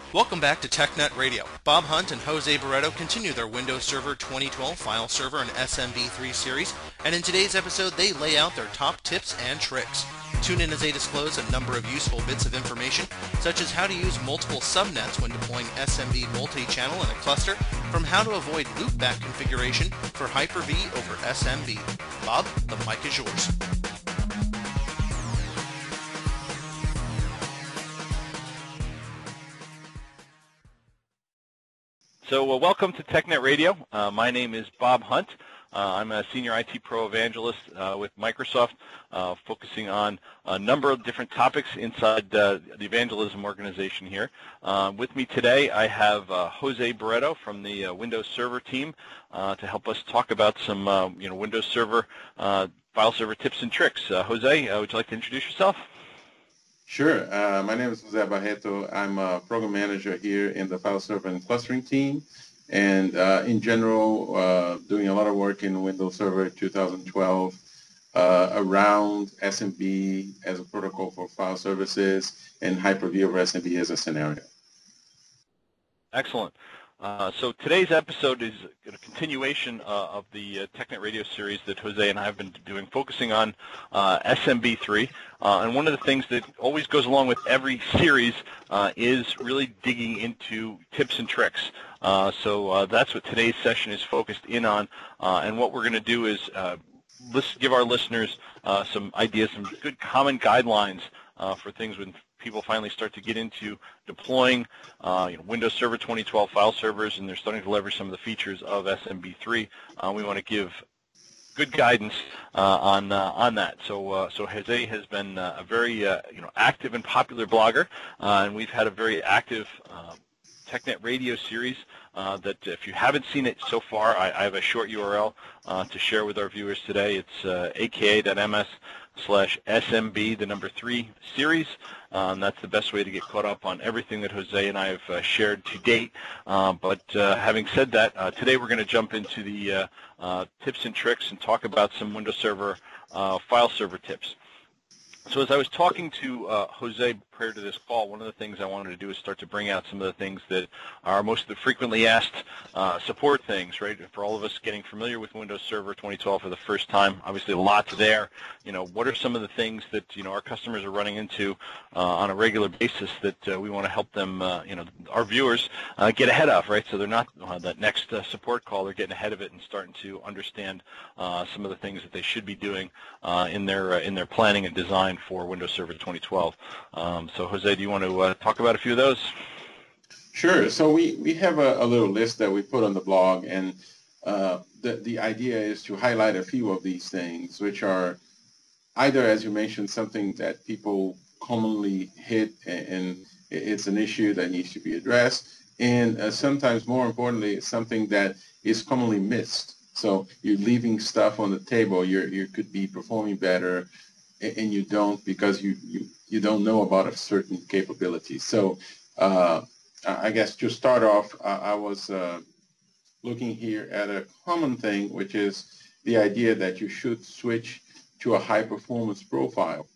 Welcome back to TechNet Radio. Bob Hunt and Jose Barreto continue their Windows Server 2012 File Server and SMB3 series, and in today's episode they lay out their top tips and tricks. Tune in as they disclose a number of useful bits of information, such as how to use multiple subnets when deploying SMB multi-channel in a cluster, from how to avoid loopback configuration for Hyper-V over SMB. Bob, the mic is yours. So welcome to TechNet Radio. My name is Bob Hunt. I'm a Senior IT Pro Evangelist with Microsoft, focusing on a number of different topics inside the evangelism organization here. With me today, I have Jose Barreto from the Windows Server team to help us talk about some Windows Server file server tips and tricks. Jose, would you like to introduce yourself? Sure. My name is Jose Barreto. I'm a program manager here in the file server and clustering team, and in general, doing a lot of work in Windows Server 2012 around SMB as a protocol for file services and Hyper-V over SMB as a scenario. Excellent. So today's episode is a continuation of the TechNet Radio series that Jose and I have been doing, focusing on SMB3. And one of the things that always goes along with every series is really digging into tips and tricks. So that's what today's session is focused in on. And what we're going to do is give our listeners some ideas, some good common guidelines for things when people finally start to get into deploying Windows Server 2012 file servers, and they're starting to leverage some of the features of SMB3. We want to give good guidance on that. So Jose has been a very active and popular blogger, and we've had a very active TechNet Radio series that if you haven't seen it so far, I have a short URL to share with our viewers today. It's aka.ms/SMB3 series. That's the best way to get caught up on everything that Jose and I have shared to date. But having said that, today we're going to jump into the tips and tricks and talk about some Windows Server file server tips. So as I was talking to Jose prior to this call, one of the things I wanted to do is start to bring out some of the things that are most of the frequently asked support things, right? For all of us getting familiar with Windows Server 2012 for the first time, obviously a lot's there. What are some of the things that our customers are running into on a regular basis that we want to help them, our viewers, get ahead of, right? So they're not that next support call, they're getting ahead of it and starting to understand some of the things that they should be doing in their planning and design for Windows Server 2012. So Jose, do you want to talk about a few of those? Sure. So we have a little list that we put on the blog, and the idea is to highlight a few of these things, which are either, as you mentioned, something that people commonly hit and it's an issue that needs to be addressed, and sometimes more importantly, it's something that is commonly missed. So you're leaving stuff on the table. You could be performing better, and you don't because you don't know about a certain capability. So I guess to start off, I was looking here at a common thing, which is the idea that you should switch to a high performance profile.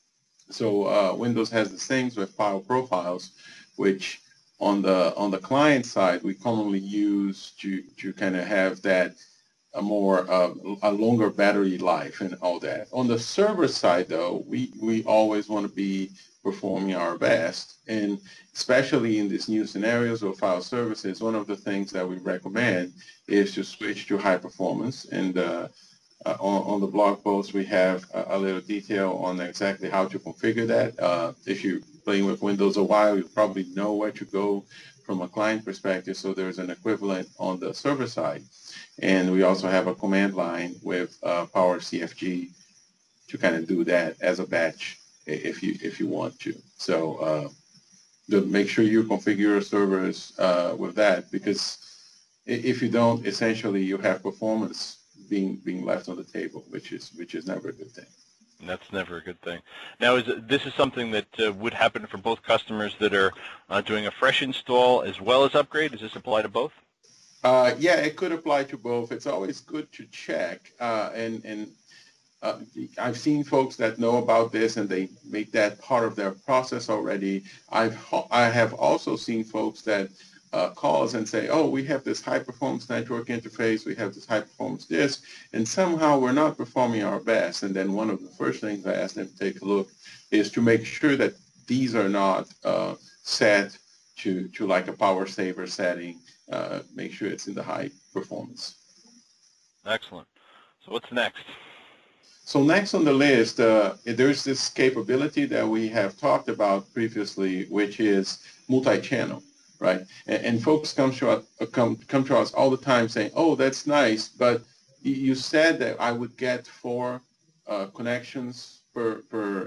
So Windows has the things with file profiles, which on the client side we commonly use to kind of have that a longer battery life and all that. On the server side, though, we always want to be performing our best, and especially in these new scenarios of file services, one of the things that we recommend is to switch to high performance. And on the blog post, we have a little detail on exactly how to configure that. If you're playing with Windows a while, you probably know where to go from a client perspective, so there's an equivalent on the server side. And we also have a command line with Power CFG to kind of do that as a batch if you want to. So make sure you configure your servers with that, because if you don't, essentially you have performance being left on the table, which is never a good thing. That's never a good thing. Now, this is something that would happen for both customers that are doing a fresh install as well as upgrade? Does this apply to both? Yeah, it could apply to both. It's always good to check, and I've seen folks that know about this and they make that part of their process already. I have also seen folks that call us and say, oh, we have this high performance network interface, we have this high performance disk, and somehow we're not performing our best. And then one of the first things I ask them to take a look is to make sure that these are not set to like a power saver setting. Make sure it's in the high performance. Excellent. So what's next? So next on the list, there's this capability that we have talked about previously, which is multi-channel, right? And folks come to us all the time saying, oh, that's nice, but you said that I would get 4 connections per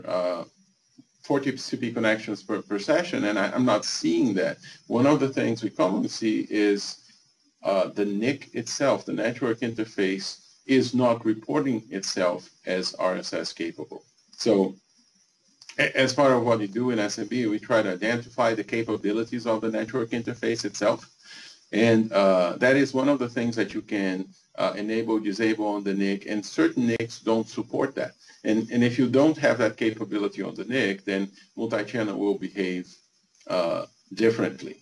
4 TCP connections per session, and I'm not seeing that. One of the things we commonly see is the NIC itself, the network interface, is not reporting itself as RSS capable. So as part of what we do in SMB, we try to identify the capabilities of the network interface itself. And that is one of the things that you can enable, disable on the NIC, and certain NICs don't support that. And if you don't have that capability on the NIC, then multi-channel will behave differently.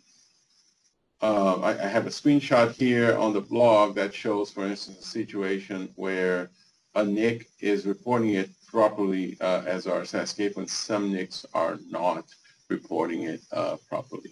I have a screenshot here on the blog that shows, for instance, a situation where a NIC is reporting it properly as RSS capable, and some NICs are not reporting it properly.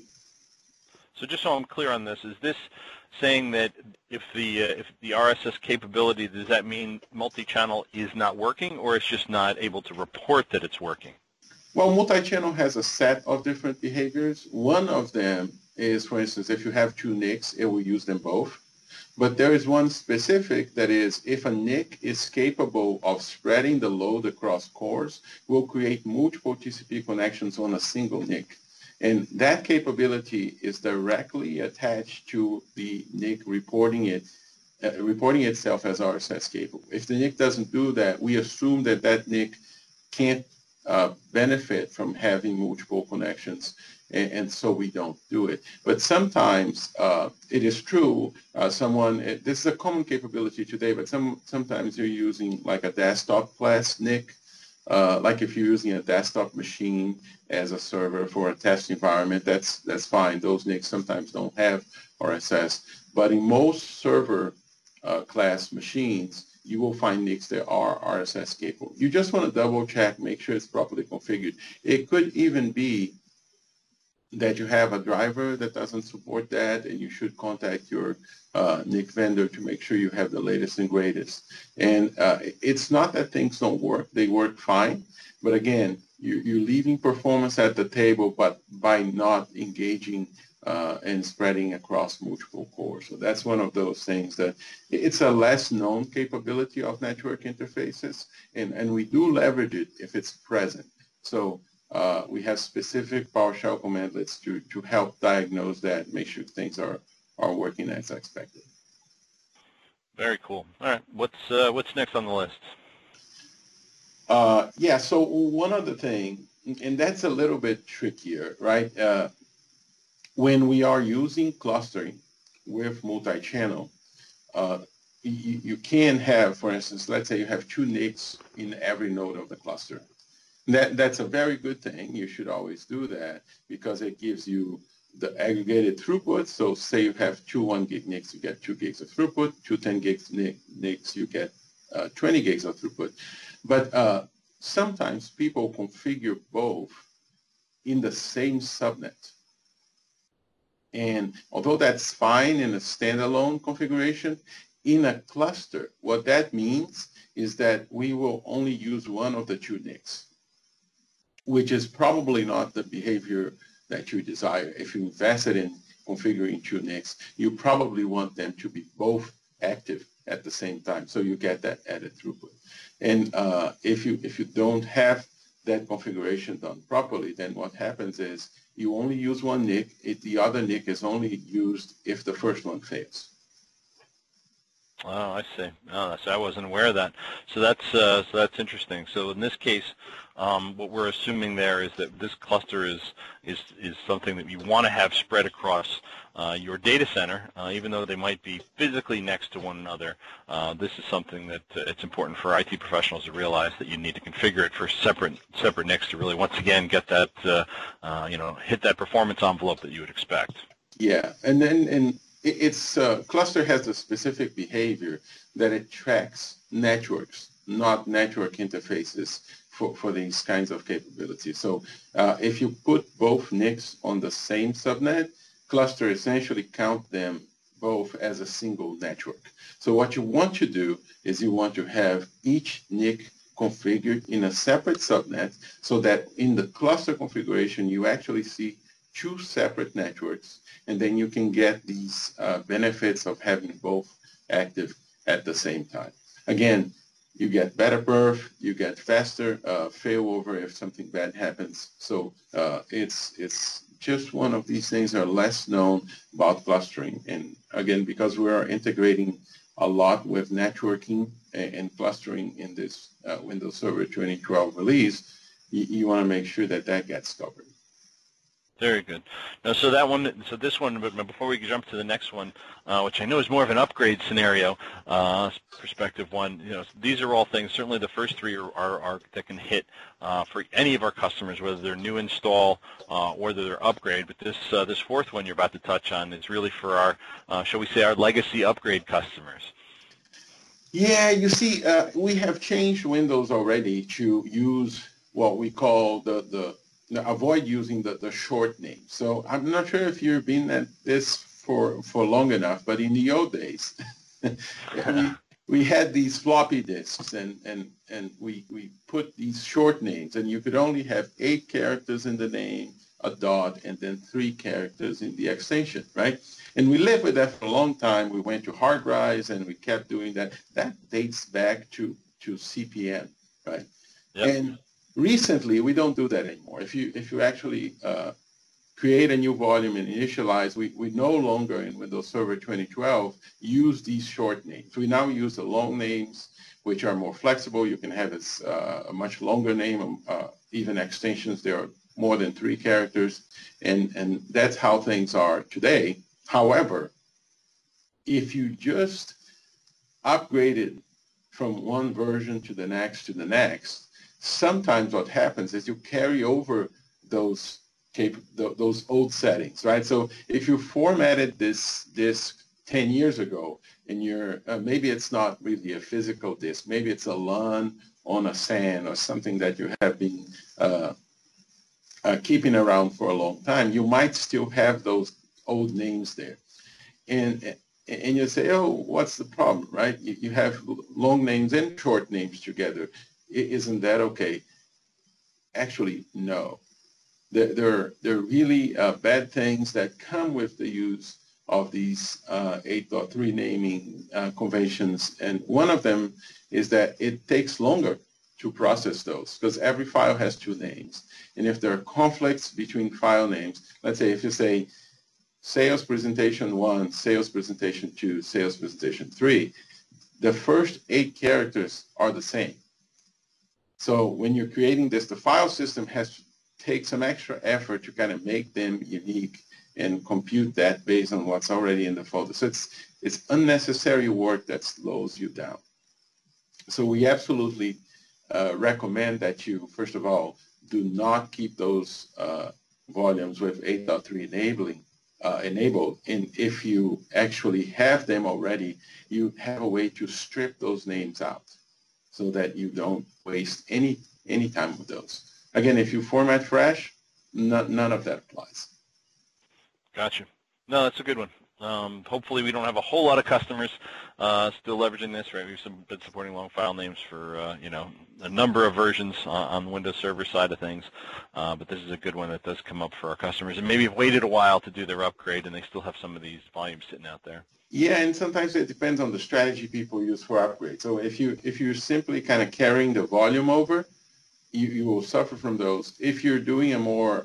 So just so I'm clear on this, is this saying that if the RSS capability, does that mean multi-channel is not working, or it's just not able to report that it's working? Well, multi-channel has a set of different behaviors. One of them is, for instance, if you have 2 NICs, it will use them both. But there is one specific that is, if a NIC is capable of spreading the load across cores, will create multiple TCP connections on a single NIC. And that capability is directly attached to the NIC reporting itself as RSS capable. If the NIC doesn't do that, we assume that that NIC can't benefit from having multiple connections, and so we don't do it. But sometimes it is true, this is a common capability today, but sometimes you're using like a desktop class NIC, like if you're using a desktop machine as a server for a test environment, that's fine. Those NICs sometimes don't have RSS, but in most server class machines, you will find NICs that are RSS capable. You just want to double check, make sure it's properly configured. It could even be that you have a driver that doesn't support that, and you should contact your NIC vendor to make sure you have the latest and greatest. And it's not that things don't work. They work fine. But again, you're leaving performance at the table, but by not engaging and spreading across multiple cores. So that's one of those things that it's a less known capability of network interfaces, and we do leverage it if it's present. So we have specific PowerShell commandlets to help diagnose that, make sure things are working as expected. Very cool. All right, what's next on the list? Yeah, so one other thing, and that's a little bit trickier, right? When we are using clustering with multi-channel, you can have, for instance, let's say you have 2 NICs in every node of the cluster. That's a very good thing. You should always do that because it gives you the aggregated throughput. So say you have 2 1 gig NICs, you get 2 gigs of throughput, 2 10 gigs NICs, you get 20 gigs of throughput. But sometimes people configure both in the same subnet. And although that's fine in a standalone configuration, in a cluster, what that means is that we will only use one of the 2 NICs, which is probably not the behavior that you desire. If you invested in configuring 2 NICs, you probably want them to be both active at the same time, so you get that added throughput. And if you don't have that configuration done properly, then what happens is you only use one NIC. The other NIC is only used if the first one fails. Oh, I see. Oh, so I wasn't aware of that. So that's interesting. So in this case, what we're assuming there is that this cluster is something that you want to have spread across your data center, even though they might be physically next to one another. This is something that it's important for IT professionals to realize, that you need to configure it for separate NICs to really, once again, get that hit that performance envelope that you would expect. Yeah, and its cluster has a specific behavior that it tracks networks, not network interfaces for these kinds of capabilities. So if you put both NICs on the same subnet, cluster essentially count them both as a single network. So what you want to do is you want to have each NIC configured in a separate subnet, so that in the cluster configuration you actually see two separate networks, and then you can get these benefits of having both active at the same time. Again, you get better perf, you get faster failover if something bad happens. So it's just one of these things that are less known about clustering. And again, because we are integrating a lot with networking and clustering in this Windows Server 2012 release, you want to make sure that that gets covered. Very good. Now, so this one, but before we jump to the next one, which I know is more of an upgrade scenario, perspective one, these are all things. Certainly, the first three are that can hit for any of our customers, whether they're new install or whether they're upgrade. But this fourth one you're about to touch on is really for our, shall we say, our legacy upgrade customers. Yeah, you see, we have changed Windows already to use what we call avoid using the short name. So I'm not sure if you've been at this for long enough, but in the old days, we had these floppy disks, and we put these short names, and you could only have 8 characters in the name, a dot, and then 3 characters in the extension, right? And we lived with that for a long time. We went to hard drives, and we kept doing that. That dates back to CP/M, right? Yep. And recently, we don't do that anymore. If you actually create a new volume and initialize, we no longer in Windows Server 2012 use these short names. We now use the long names, which are more flexible. You can have a much longer name, even extensions. There are more than 3 characters, and that's how things are today. However, if you just upgraded from one version to the next, sometimes what happens is you carry over those old settings, right? So if you formatted this disk 10 years ago, and maybe it's not really a physical disk, maybe it's a LAN on a SAN or something that you have been keeping around for a long time, you might still have those old names there. And you say, oh, what's the problem, right? You have long names and short names together. Isn't that okay? Actually, no. There are really bad things that come with the use of these 8.3 naming conventions. And one of them is that it takes longer to process those, because every file has 2 names. And if there are conflicts between file names, let's say if you say sales presentation 1, sales presentation 2, sales presentation 3, the first 8 characters are the same. So when you're creating this, the file system has to take some extra effort to kind of make them unique and compute that based on what's already in the folder. So it's unnecessary work that slows you down. So we absolutely recommend that you, first of all, do not keep those volumes with 8.3 enabled. And if you actually have them already, you have a way to strip those names out so that you don't waste any time with those. Again, if you format fresh, none of that applies. Gotcha. No, that's a good one. Hopefully we don't have a whole lot of customers still leveraging this, right? We've been supporting long file names for a number of versions on the Windows Server side of things, but this is a good one that does come up for our customers, and maybe have waited a while to do their upgrade, and they still have some of these volumes sitting out there. Yeah, and sometimes it depends on the strategy people use for upgrade. So if you're simply kind of carrying the volume over, you will suffer from those. If you're doing a more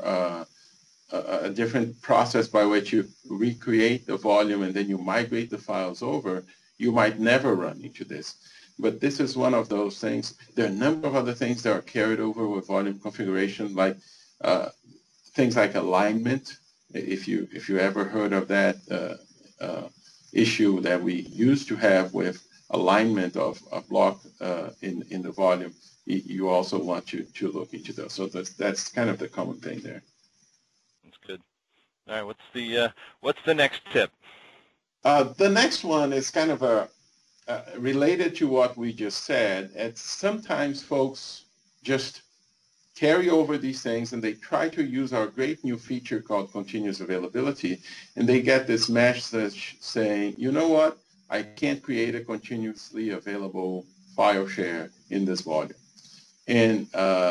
a different process by which you recreate the volume and then you migrate the files over, you might never run into this. but this is one of those things. There are a number of other things that are carried over with volume configuration, like things like alignment. If you ever heard of that issue that we used to have with alignment of a block in the volume, you also want to look into those. So that's kind of the common thing there. That's good. All right, what's the next tip? The next one is kind of related to what we just said. And sometimes folks just carry over these things and they try to use our great new feature called continuous availability, and they get this message saying, you know what, I can't create a continuously available file share in this volume. And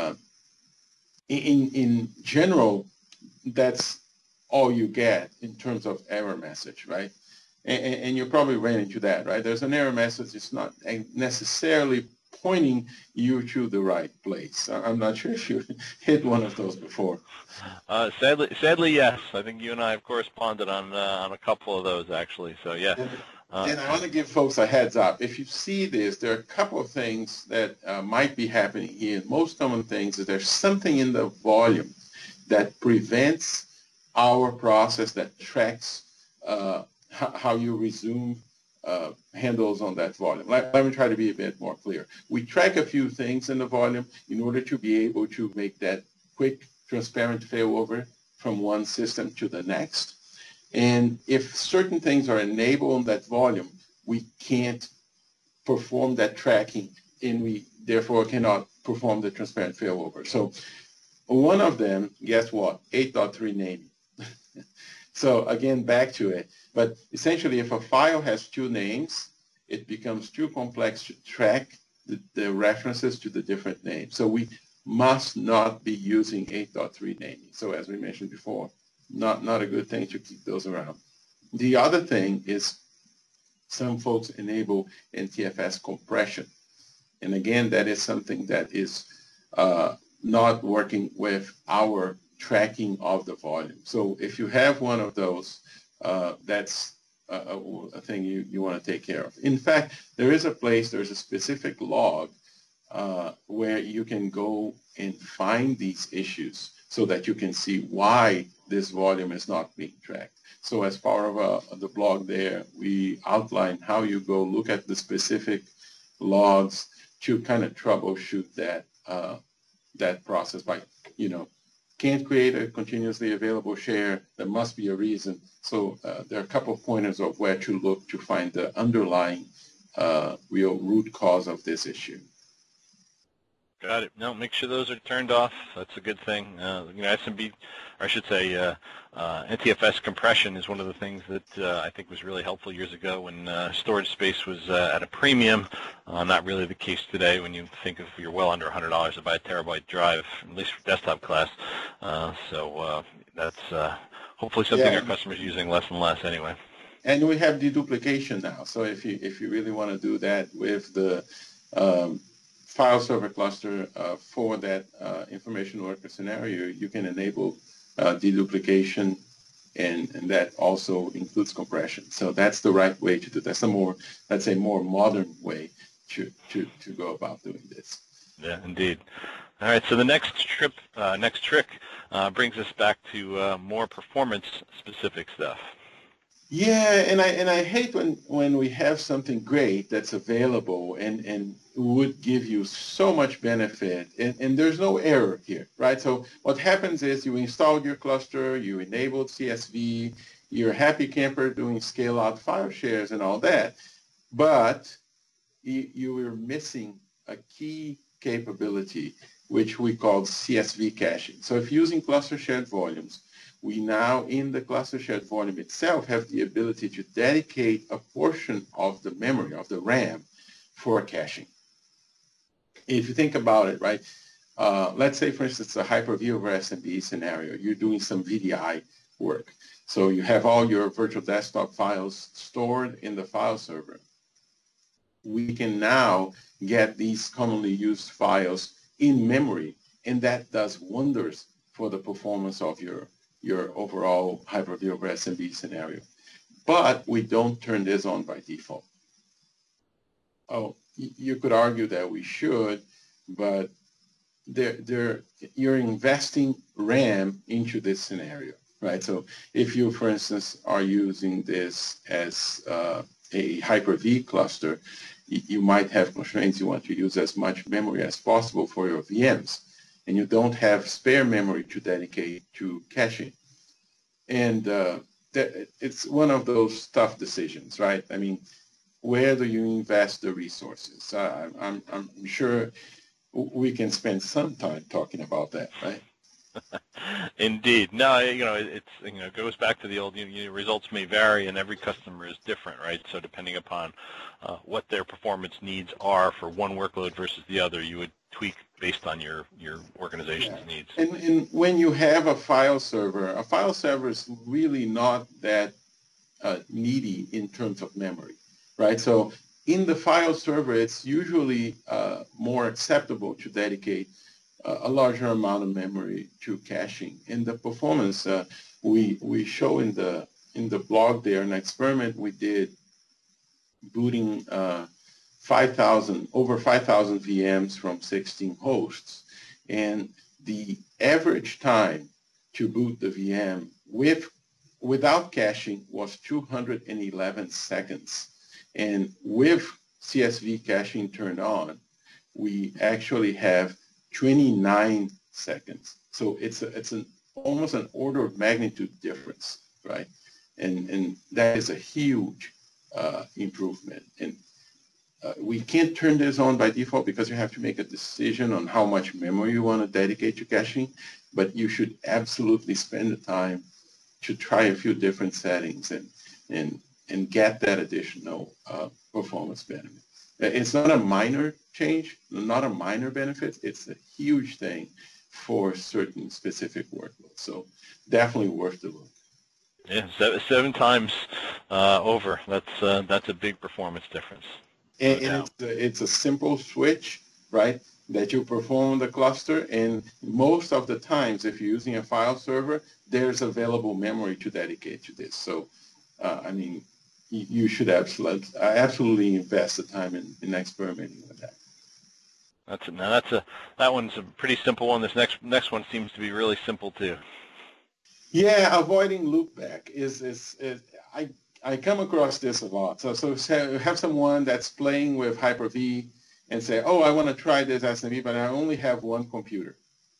in general, that's all you get in terms of error message, right? And you probably ran into that, right? There's an error message. It's not necessarily pointing you to the right place. I'm not sure if you hit one of those before. Sadly, yes. I think you and I have corresponded on a couple of those, actually. So, yeah. And I want to give folks a heads up. If you see this, there are a couple of things that might be happening here. Most common things is there's something in the volume that prevents our process that tracks how you resume handles on that volume. Let me try to be a bit more clear. We track a few things in the volume in order to be able to make that quick, transparent failover from one system to the next. And if certain things are enabled on that volume, we can't perform that tracking, and we therefore cannot perform the transparent failover. So one of them, guess what? 8.3 naming. So again, back to it. But essentially, if a file has two names, it becomes too complex to track the references to the different names. So we must not be using 8.3 naming. So as we mentioned before, not a good thing to keep those around. The other thing is some folks enable NTFS compression. And again, that is something that is not working with our tracking of the volume. So if you have one of those, that's a thing you want to take care of. In fact, there's a specific log where you can go and find these issues so that you can see why this volume is not being tracked. So as part of the blog there, we outline how you go look at the specific logs to kind of troubleshoot that process by, can't create a continuously available share. There must be a reason. So there are a couple of pointers of where to look to find the underlying real root cause of this issue. Got it. No, make sure those are turned off. That's a good thing. SMB, or I should say, NTFS compression is one of the things that I think was really helpful years ago when storage space was at a premium. Not really the case today when you think of you're well under $100 to buy a terabyte drive, at least for desktop class. So that's hopefully something our customers are using less and less anyway. And we have deduplication now. So if you really want to do that with the file server cluster for that information worker scenario, you can enable deduplication, and that also includes compression. So that's the right way to do that. That's a more modern way to go about doing this. Yeah, indeed. All right, so the next trick brings us back to more performance-specific stuff. Yeah, and I hate when we have something great that's available and would give you so much benefit, and there's no error here, right? So what happens is you installed your cluster, you enabled CSV, you're a happy camper doing scale-out file shares and all that, but you were missing a key capability, which we call CSV caching. So if using cluster shared volumes, we now, in the cluster shared volume itself, have the ability to dedicate a portion of the memory, of the RAM, for caching. If you think about it, right, let's say, for instance, a Hyper-V over SMB scenario. You're doing some VDI work. So you have all your virtual desktop files stored in the file server. We can now get these commonly used files in memory, and that does wonders for the performance of your overall Hyper-V over SMB scenario. But we don't turn this on by default. Oh, you could argue that we should, but you're investing RAM into this scenario, right? So if you, for instance, are using this as a Hyper-V cluster, you might have constraints. You want to use as much memory as possible for your VMs, and you don't have spare memory to dedicate to caching. And it's one of those tough decisions, right? I mean, where do you invest the resources? I'm sure we can spend some time talking about that, right? Indeed. No, it's goes back to the old, results may vary and every customer is different, right? So depending upon what their performance needs are for one workload versus the other, you would tweak based on your organization's needs. And when you have a file server is really not that needy in terms of memory, right? So in the file server, it's usually more acceptable to dedicate a larger amount of memory to caching. And the performance we show in the blog there, an experiment we did booting over 5,000 VMs from 16 hosts, and the average time to boot the VM without caching was 211 seconds. And with CSV caching turned on, we actually have 29 seconds. So it's almost an order of magnitude difference, right? And that is a huge improvement. And we can't turn this on by default because you have to make a decision on how much memory you want to dedicate to caching, but you should absolutely spend the time to try a few different settings and get that additional performance benefit. It's not a minor change, not a minor benefit. It's a huge thing for certain specific workloads. So definitely worth the look. Yeah, seven times over. That's a big performance difference. And it's a simple switch, right, that you perform the cluster. And most of the times, if you're using a file server, there's available memory to dedicate to this. So, I mean, you should absolutely invest the time in experimenting with that. That one's a pretty simple one. This next one seems to be really simple too. Yeah, avoiding loopback is I come across this a lot. So have someone that's playing with Hyper-V and say, oh, I want to try this SMB, but I only have one computer.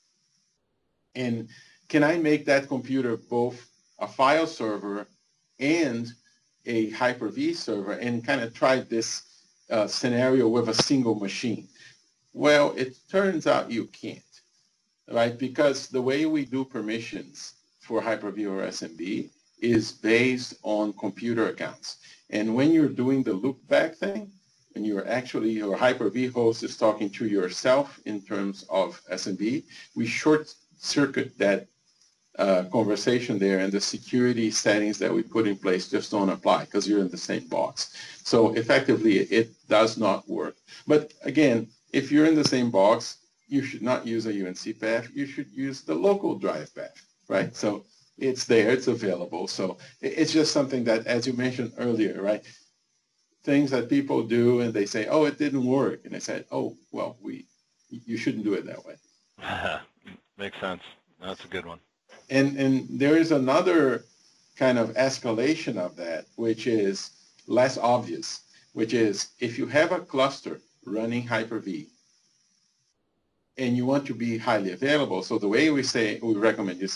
And can I make that computer both a file server and a Hyper-V server and kind of try this scenario with a single machine? Well, it turns out you can't, right? Because the way we do permissions for Hyper-V or SMB is based on computer accounts. And when you're doing the loopback thing, when you're actually, your Hyper-V host is talking to yourself in terms of SMB, we short circuit that conversation there, and the security settings that we put in place just don't apply because you're in the same box. So effectively, it does not work. But again, if you're in the same box, you should not use a UNC path. You should use the local drive path, right? So it's there, it's available. So it's just something that, as you mentioned earlier, right? Things that people do and they say, oh, it didn't work. And I said, oh, well, you shouldn't do it that way. Makes sense. That's a good one. And there is another kind of escalation of that, which is less obvious, which is if you have a cluster running Hyper-V and you want to be highly available, so the way we recommend you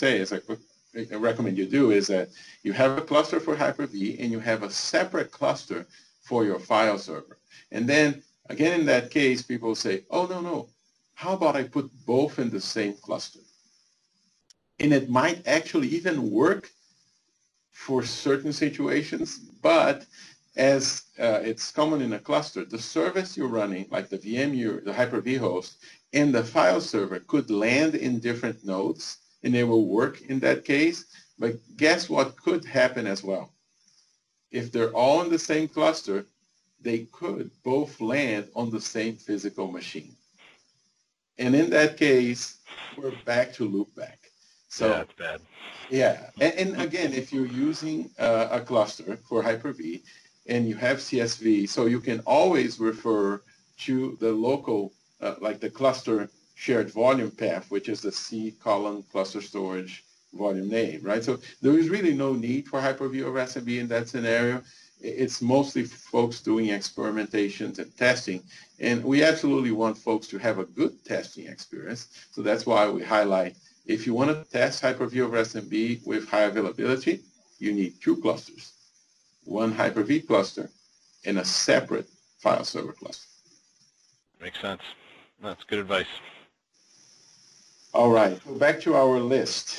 do is that you have a cluster for Hyper-V and you have a separate cluster for your file server. And then, again, in that case, people say, oh, no, how about I put both in the same cluster? And it might actually even work for certain situations, but as it's common in a cluster, the service you're running, like the VM, the Hyper-V host, and the file server could land in different nodes, and they will work in that case. But guess what could happen as well? If they're all in the same cluster, they could both land on the same physical machine. And in that case, we're back to loopback. So, yeah, that's bad. Yeah. And again, if you're using a cluster for Hyper-V and you have CSV, so you can always refer to the local, like the cluster shared volume path, which is the C column cluster storage volume name, right? So there is really no need for Hyper-V over SMB in that scenario. It's mostly folks doing experimentations and testing, and we absolutely want folks to have a good testing experience. So that's why we highlight, if you want to test Hyper-V over SMB with high availability, you need 2 clusters, one Hyper-V cluster and a separate file server cluster. Makes sense. That's good advice. All right, so back to our list.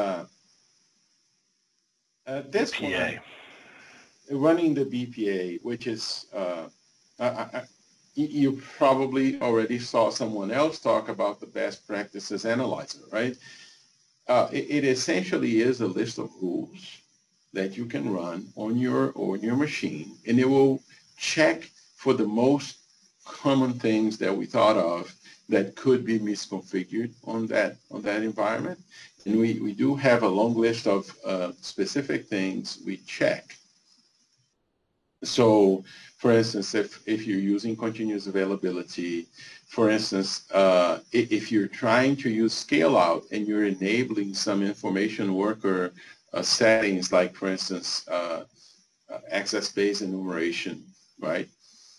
This BPA. one, running the BPA, which is, you probably already saw someone else talk about the best practices analyzer, right? It essentially is a list of rules that you can run on your machine, and it will check for the most common things that we thought of that could be misconfigured on that environment. And we do have a long list of specific things we check. So, for instance, if you're using continuous availability, for instance, if you're trying to use scale out and you're enabling some information worker settings, like, for instance, access-based enumeration, right?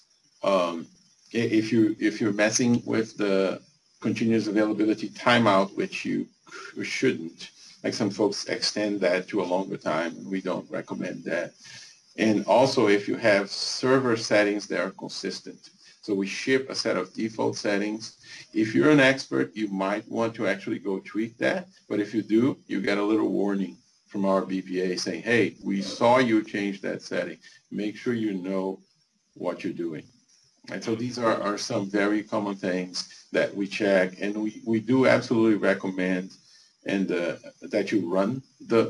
If you're messing with the continuous availability timeout, which you shouldn't, like some folks extend that to a longer time, and we don't recommend that. And also if you have server settings that are consistent. So we ship a set of default settings. If you're an expert, you might want to actually go tweak that. But if you do, you get a little warning from our BPA saying, hey, we saw you change that setting. Make sure you know what you're doing. And so these are some very common things that we check, and we do absolutely recommend and that you run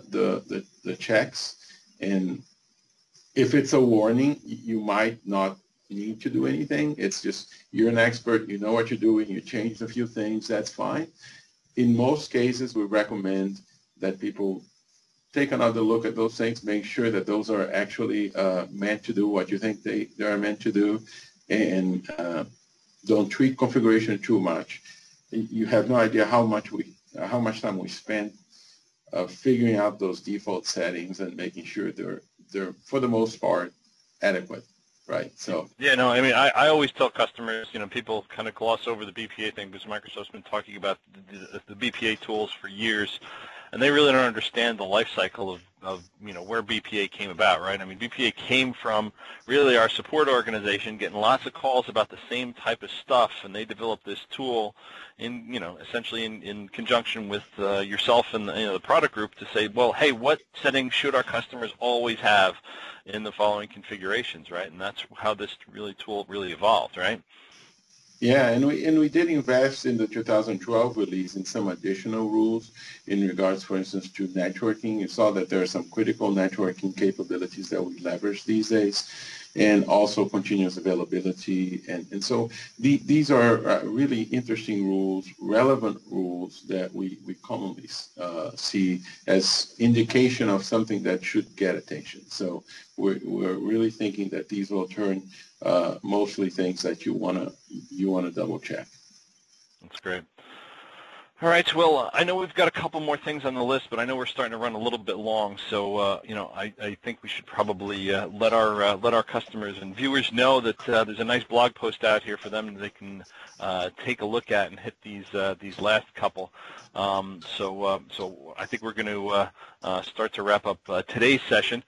the checks. And if it's a warning, you might not need to do anything. It's just you're an expert, you know what you're doing, you changed a few things, that's fine. In most cases, we recommend that people take another look at those things, make sure that those are actually meant to do what you think they are meant to do, and don't tweak configuration too much. You have no idea how much time we spend figuring out those default settings and making sure they're for the most part adequate, right? So yeah, no, I mean, I always tell customers, people kind of gloss over the BPA thing because Microsoft's been talking about the BPA tools for years, and they really don't understand the life cycle of where BPA came about, right? I mean, BPA came from really our support organization getting lots of calls about the same type of stuff, and they developed this tool essentially in conjunction with yourself and the product group to say, well, hey, what settings should our customers always have in the following configurations, right? And that's how this tool really evolved, right? Yeah, and we did invest in the 2012 release in some additional rules in regards, for instance, to networking. You saw that there are some critical networking capabilities that we leverage these days, and also continuous availability. And so these are really interesting rules, relevant rules that we commonly see as indication of something that should get attention. So we're really thinking that these will turn mostly things that you want to double check. That's great. All right. Well, I know we've got a couple more things on the list, but I know we're starting to run a little bit long. So, I think we should probably let our customers and viewers know that there's a nice blog post out here for them that they can take a look at and hit these last couple. So I think we're going to start to wrap up today's session.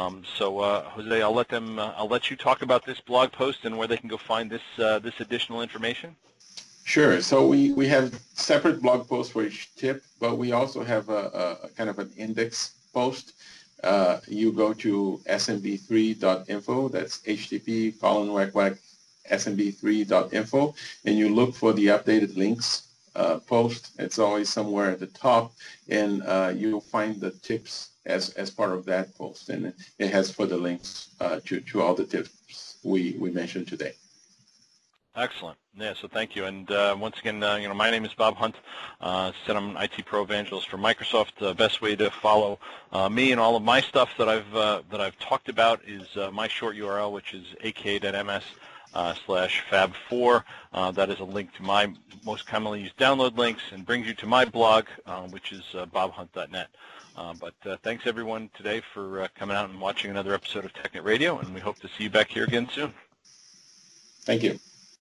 Jose, I'll let you talk about this blog post and where they can go find this additional information. Sure. So we have separate blog posts for each tip, but we also have a kind of an index post. You go to smb3.info, that's http:// smb3.info, and you look for the updated links post. It's always somewhere at the top, and you'll find the tips as part of that post, and it has further links to all the tips we mentioned today. Excellent. Yeah, so thank you. And once again, my name is Bob Hunt. I'm an IT Pro Evangelist for Microsoft. The best way to follow me and all of my stuff that I've talked about is my short URL, which is aka.ms. /Fab4. That is a link to my most commonly used download links and brings you to my blog, which is bobhunt.net. But thanks everyone today for coming out and watching another episode of TechNet Radio, and we hope to see you back here again soon. Thank you.